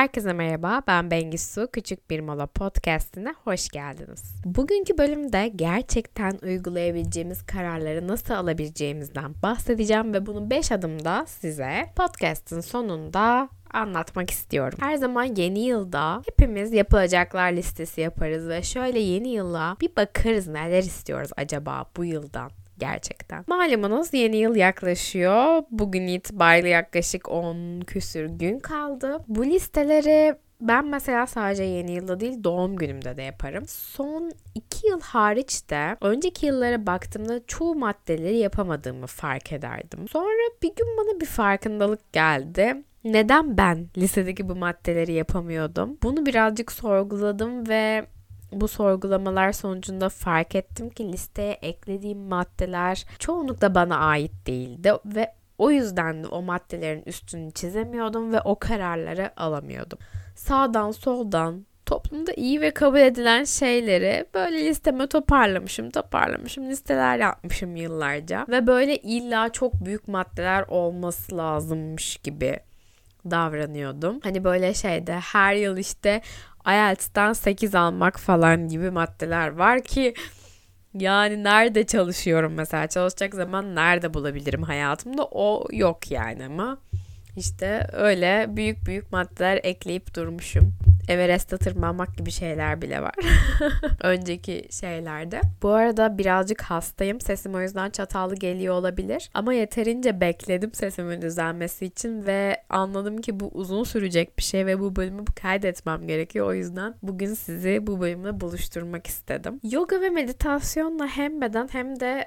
Herkese merhaba, ben Bengisu. Küçük Bir Mola Podcast'ine hoş geldiniz. Bugünkü bölümde gerçekten uygulayabileceğimiz kararları nasıl alabileceğimizden bahsedeceğim ve bunu 5 adımda size podcast'ın sonunda anlatmak istiyorum. Her zaman yeni yılda hepimiz yapılacaklar listesi yaparız ve şöyle yeni yıla bir bakarız, neler istiyoruz acaba bu yıldan. Gerçekten. Malumunuz yeni yıl yaklaşıyor. Bugün itibariyle yaklaşık 10 küsür gün kaldı. Bu listeleri ben mesela sadece yeni yılda değil doğum günümde de yaparım. Son 2 yıl hariç de önceki yıllara baktığımda çoğu maddeleri yapamadığımı fark ederdim. Sonra bir gün bana bir farkındalık geldi. Neden ben listedeki bu maddeleri yapamıyordum? Bunu birazcık sorguladım ve bu sorgulamalar sonucunda fark ettim ki listeye eklediğim maddeler çoğunlukla bana ait değildi ve o yüzden de o maddelerin üstünü çizemiyordum ve o kararları alamıyordum. Sağdan soldan toplumda iyi ve kabul edilen şeyleri böyle listeme toparlamışım, listeler yapmışım yıllarca ve böyle illa çok büyük maddeler olması lazımmış gibi davranıyordum. Hani böyle her yıl IELTS'ten 8 almak falan gibi maddeler var ki yani nerede çalışıyorum mesela, çalışacak zaman nerede bulabilirim hayatımda, o yok yani. Ama öyle büyük maddeler ekleyip durmuşum. Everest'e tırmanmak gibi şeyler bile var. Önceki şeylerde. Bu arada birazcık hastayım. Sesim o yüzden çatallı geliyor olabilir. Ama yeterince bekledim sesimin düzelmesi için ve anladım ki bu uzun sürecek bir şey ve bu bölümü kaydetmem gerekiyor. O yüzden bugün sizi bu bölümle buluşturmak istedim. Yoga ve meditasyonla hem beden hem de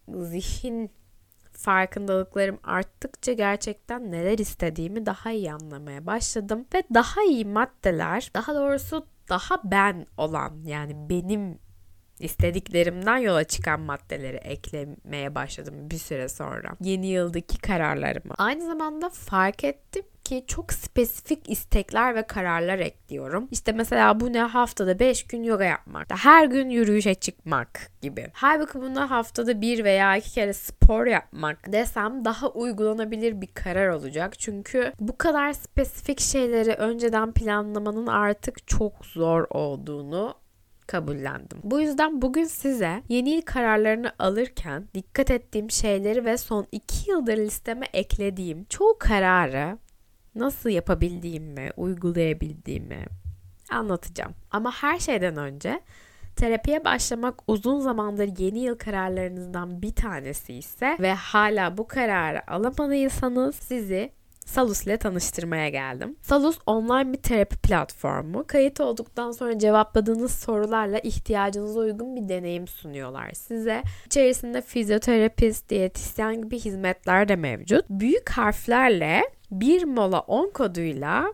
zihin farkındalıklarım arttıkça gerçekten neler istediğimi daha iyi anlamaya başladım ve daha iyi maddeler, daha doğrusu daha ben olan, yani benim istediklerimden yola çıkan maddeleri eklemeye başladım bir süre sonra. Yeni yıldaki kararlarımı. Aynı zamanda fark ettim ki çok spesifik istekler ve kararlar ekliyorum. Mesela bu ne, haftada 5 gün yoga yapmak, her gün yürüyüşe çıkmak gibi. Halbuki buna haftada 1 veya 2 kere spor yapmak desem daha uygulanabilir bir karar olacak. Çünkü bu kadar spesifik şeyleri önceden planlamanın artık çok zor olduğunu kabullendim. Bu yüzden bugün size yeni yıl kararlarını alırken dikkat ettiğim şeyleri ve son 2 yıldır listeme eklediğim çoğu kararı nasıl yapabildiğimi, uygulayabildiğimi anlatacağım. Ama her şeyden önce terapiye başlamak uzun zamandır yeni yıl kararlarınızdan bir tanesi ise ve hala bu kararı alamadıysanız sizi Salus ile tanıştırmaya geldim. Salus online bir terapi platformu. Kayıt olduktan sonra cevapladığınız sorularla ihtiyacınıza uygun bir deneyim sunuyorlar size. İçerisinde fizyoterapist, diyetisyen gibi hizmetler de mevcut. Büyük harflerle 1 mola 10 koduyla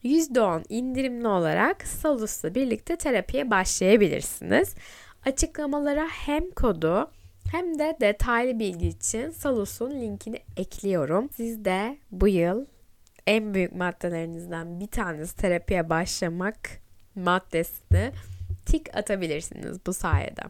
%10 indirimli olarak Salus'la birlikte terapiye başlayabilirsiniz. Açıklamalara hem kodu hem de detaylı bilgi için Salus'un linkini ekliyorum. Siz de bu yıl en büyük maddelerinizden bir tanesi terapiye başlamak maddesini tik atabilirsiniz bu sayede.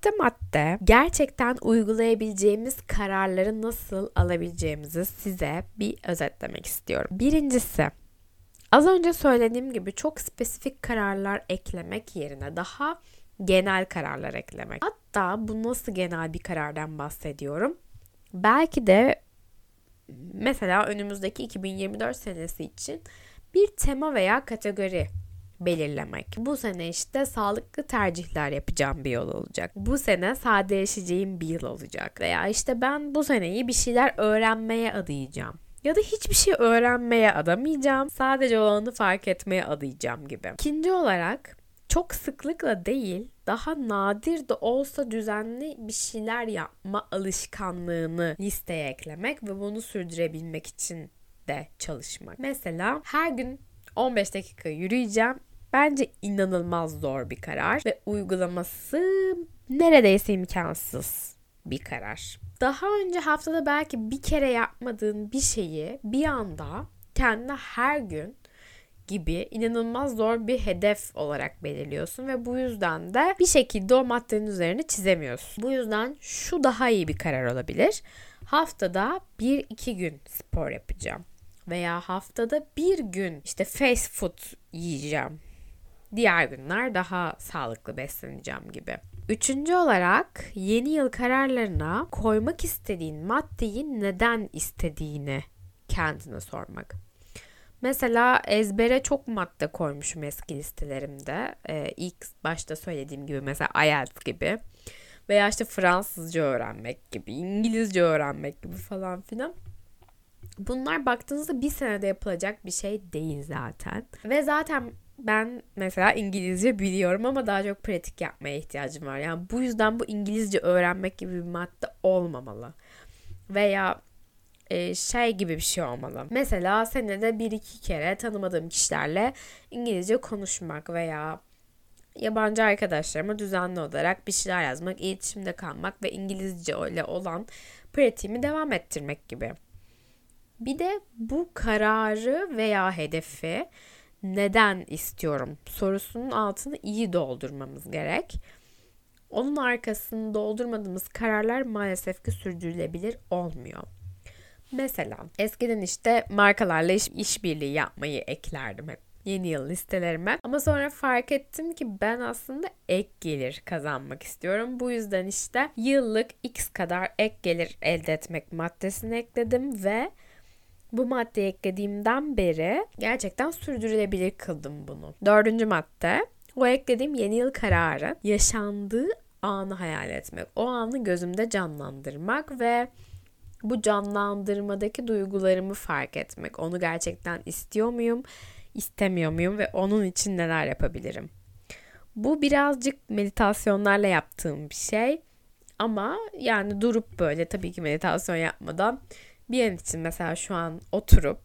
Madde gerçekten uygulayabileceğimiz kararları nasıl alabileceğimizi size bir özetlemek istiyorum. Birincisi, az önce söylediğim gibi çok spesifik kararlar eklemek yerine daha genel kararlar eklemek. Hatta bu nasıl genel bir karardan bahsediyorum? Belki de mesela önümüzdeki 2024 senesi için bir tema veya kategori belirlemek. Bu sene sağlıklı tercihler yapacağım bir yıl olacak. Bu sene sadeleşeceğim bir yıl olacak. Veya ben bu seneyi bir şeyler öğrenmeye adayacağım. Ya da hiçbir şey öğrenmeye adamayacağım. Sadece olanı fark etmeye adayacağım gibi. İkinci olarak çok sıklıkla değil, daha nadir de olsa düzenli bir şeyler yapma alışkanlığını listeye eklemek ve bunu sürdürebilmek için de çalışmak. Mesela her gün 15 dakika yürüyeceğim. Bence inanılmaz zor bir karar ve uygulaması neredeyse imkansız bir karar. Daha önce haftada belki bir kere yapmadığın bir şeyi bir anda kendine her gün gibi inanılmaz zor bir hedef olarak belirliyorsun ve bu yüzden de bir şekilde o maddenin üzerine çizemiyorsun. Bu yüzden şu daha iyi bir karar olabilir. Haftada 1-2 gün spor yapacağım. Veya haftada bir gün işte fast food yiyeceğim. Diğer günler daha sağlıklı besleneceğim gibi. Üçüncü olarak yeni yıl kararlarına koymak istediğin maddeyi neden istediğini kendine sormak. Mesela ezbere çok madde koymuşum eski listelerimde. İlk başta söylediğim gibi mesela IELTS gibi. Veya işte Fransızca öğrenmek gibi, İngilizce öğrenmek gibi falan filan. Bunlar baktığınızda bir senede yapılacak bir şey değil zaten. Ve zaten ben mesela İngilizce biliyorum ama daha çok pratik yapmaya ihtiyacım var. Yani bu yüzden bu İngilizce öğrenmek gibi bir madde olmamalı. Veya şey gibi bir şey olmalı. Mesela senede 1-2 kere tanımadığım kişilerle İngilizce konuşmak veya yabancı arkadaşlarıma düzenli olarak bir şeyler yazmak, iletişimde kalmak ve İngilizce ile olan pratiğimi devam ettirmek gibi. Bir de bu kararı veya hedefi neden istiyorum sorusunun altını iyi doldurmamız gerek. Onun arkasını doldurmadığımız kararlar maalesef ki sürdürülebilir olmuyor. Mesela eskiden işte markalarla işbirliği yapmayı eklerdim hep yeni yıl listelerime. Ama sonra fark ettim ki ben aslında ek gelir kazanmak istiyorum. Bu yüzden işte yıllık X kadar ek gelir elde etmek maddesini ekledim ve bu maddeyi eklediğimden beri gerçekten sürdürülebilir kıldım bunu. 4. madde, o eklediğim yeni yıl kararı yaşandığı anı hayal etmek. O anı gözümde canlandırmak ve bu canlandırmadaki duygularımı fark etmek. Onu gerçekten istiyor muyum, istemiyor muyum ve onun için neler yapabilirim? Bu birazcık meditasyonlarla yaptığım bir şey. Ama yani durup böyle tabii ki meditasyon yapmadan bir an için mesela şu an oturup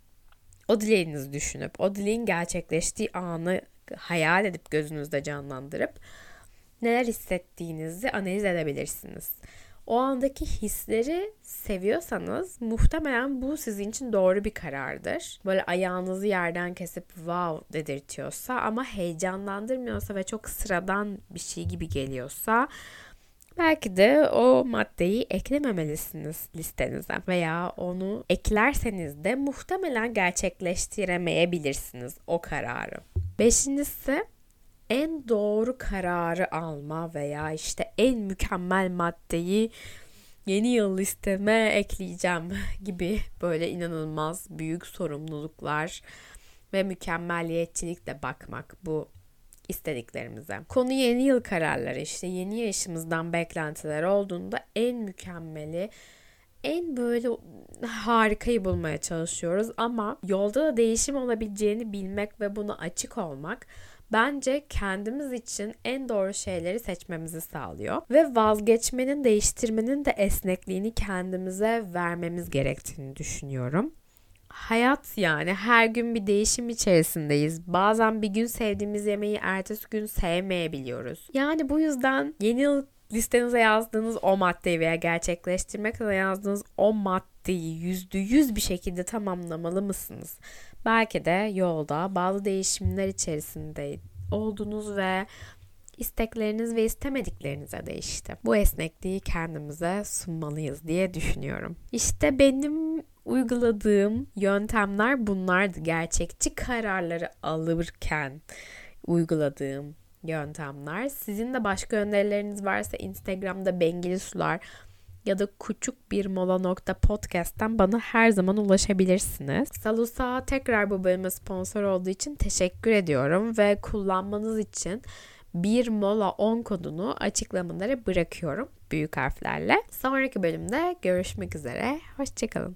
o dileğinizi düşünüp o dileğin gerçekleştiği anı hayal edip gözünüzde canlandırıp neler hissettiğinizi analiz edebilirsiniz. O andaki hisleri seviyorsanız muhtemelen bu sizin için doğru bir karardır. Böyle ayağınızı yerden kesip wow dedirtiyorsa ama heyecanlandırmıyorsa ve çok sıradan bir şey gibi geliyorsa belki de o maddeyi eklememelisiniz listenize veya onu eklerseniz de muhtemelen gerçekleştiremeyebilirsiniz o kararı. 5.'si en doğru kararı alma veya işte en mükemmel maddeyi yeni yıl listeme ekleyeceğim gibi böyle inanılmaz büyük sorumluluklar ve mükemmeliyetçilikle bakmak bu istediklerimize. Konu yeni yıl kararları, işte yeni yaşımızdan beklentiler olduğunda en mükemmeli, en böyle harikayı bulmaya çalışıyoruz ama yolda da değişim olabileceğini bilmek ve buna açık olmak bence kendimiz için en doğru şeyleri seçmemizi sağlıyor ve vazgeçmenin, değiştirmenin de esnekliğini kendimize vermemiz gerektiğini düşünüyorum. Hayat yani her gün bir değişim içerisindeyiz. Bazen bir gün sevdiğimiz yemeği ertesi gün sevmeyebiliyoruz. Yani bu yüzden yeni yıl listenize yazdığınız o maddeyi veya gerçekleştirmek adına yazdığınız o maddeyi %100 bir şekilde tamamlamalı mısınız? Belki de yolda bazı değişimler içerisinde oldunuz ve istekleriniz ve istemediklerinize değişti. Bu esnekliği kendimize sunmalıyız diye düşünüyorum. İşte benim uyguladığım yöntemler bunlardı. Gerçekçi kararları alırken uyguladığım yöntemler. Sizin de başka önerileriniz varsa Instagram'da Bengilisular ya da küçükbirmola.podcast'ten bana her zaman ulaşabilirsiniz. Salusa tekrar bu bölüme sponsor olduğu için teşekkür ediyorum ve kullanmanız için bir mola 10 kodunu açıklamalara bırakıyorum büyük harflerle. Sonraki bölümde görüşmek üzere. Hoşçakalın.